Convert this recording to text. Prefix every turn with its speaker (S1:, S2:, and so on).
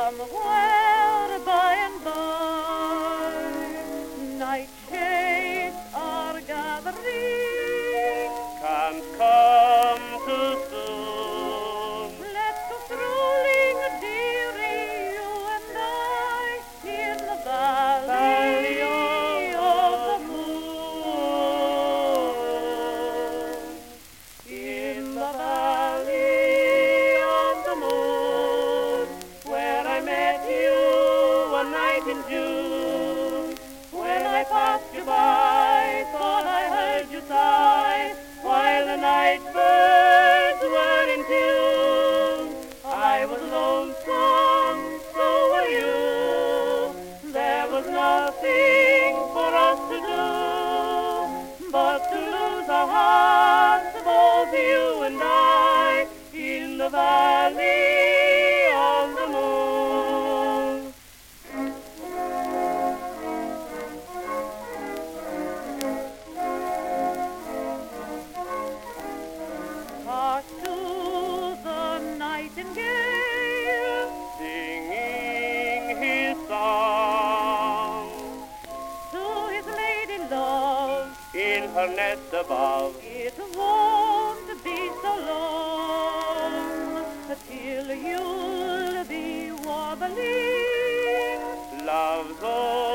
S1: somewhere by and by. Night shades are gathering,
S2: can't come too soon.
S1: let's go strolling, dearie, you and I, in the valley of the moon. In the valley of the moon, where I met you one night in June. When I passed you by, thought I heard you sigh, while the night birds were in tune. I was lonesome, so were you. There was nothing for us to do but to lose our hearts, both you and I, in the valley of the moon. Hark to the nightingale,
S2: Singing his song
S1: to his lady love.
S2: in her nest above.
S1: It won't be so long till you'll be warbling.
S2: Love's old